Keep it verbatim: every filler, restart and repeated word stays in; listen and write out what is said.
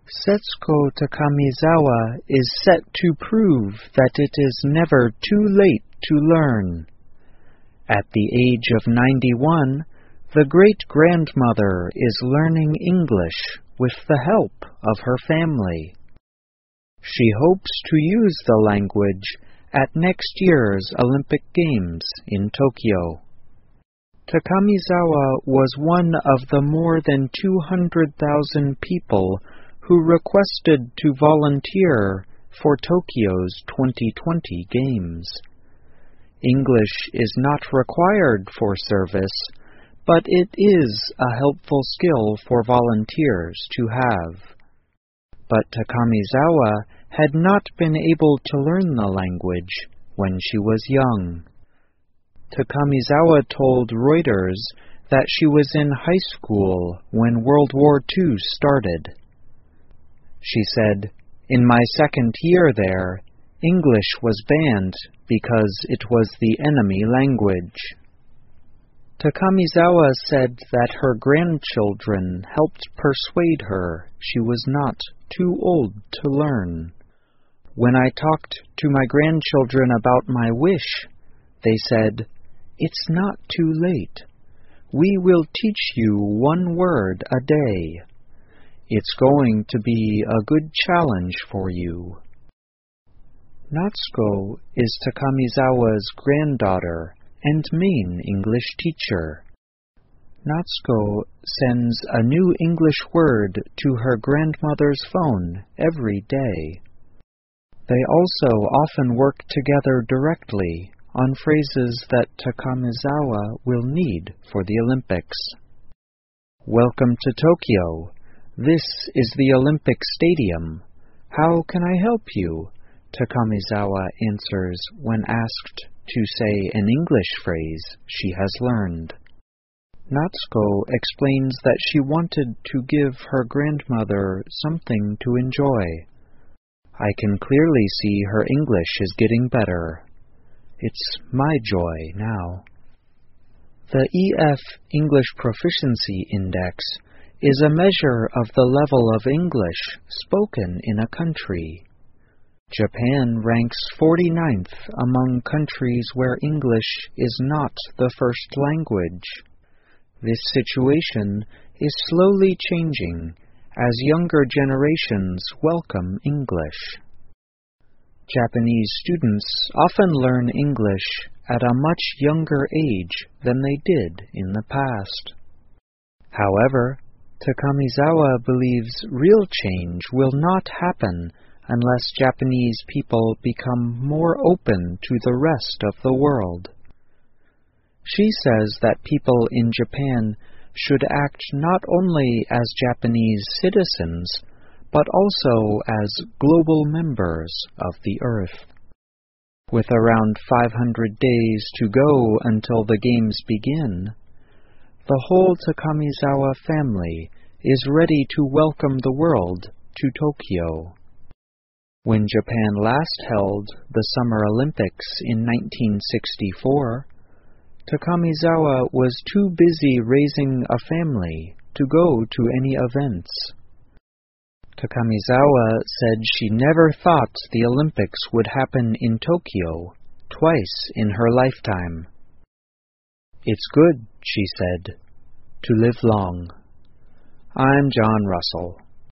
Setsuko Takamizawa is set to prove that it is never too late to learn. At the age of ninety-one, the great-grandmother is learning English with the help of her family. She hopes to use the language at next year's Olympic Games in Tokyo. Takamizawa was one of the more than two hundred thousand people who requested to volunteer for Tokyo's twenty twenty Games. English is not required for service, but it is a helpful skill for volunteers to have. But Takamizawa had not been able to learn the language when she was young. Takamizawa told Reuters that she was in high school when World War Two started. She said, "In my second year there, English was banned because it was the enemy language." Takamizawa said that her grandchildren helped persuade her she was not too old to learn. "When I talked to my grandchildren about my wish, they said, 'It's not too late. We will teach you one word a day. It's going to be a good challenge for you.'" Natsuko is Takamizawa's granddaughter and main English teacher. Natsuko sends a new English word to her grandmother's phone every day. They also often work together directly on phrases that Takamizawa will need for the Olympics. "Welcome to Tokyo. This is the Olympic Stadium. How can I help you?" Takamizawa answers when asked to say an English phrase she has learned. Natsuko explains that she wanted to give her grandmother something to enjoy. "I can clearly see her English is getting better. It's my joy now." The E F English Proficiency Index is a measure of the level of English spoken in a country. Japan ranks forty-ninth among countries where English is not the first language. This situation is slowly changing as younger generations welcome English. Japanese students often learn English at a much younger age than they did in the past. However, Takamizawa believes real change will not happen unless Japanese people become more open to the rest of the world. She says that people in Japan should act not only as Japanese citizens, but also as global members of the Earth. With around five hundred days to go until the Games begin, the whole Takamizawa family is ready to welcome the world to Tokyo. When Japan last held the Summer Olympics in nineteen sixty-four, Takamizawa was too busy raising a family to go to any events. Takamizawa said she never thought the Olympics would happen in Tokyo twice in her lifetime. "It's good," she said, "to live long." I'm John Russell.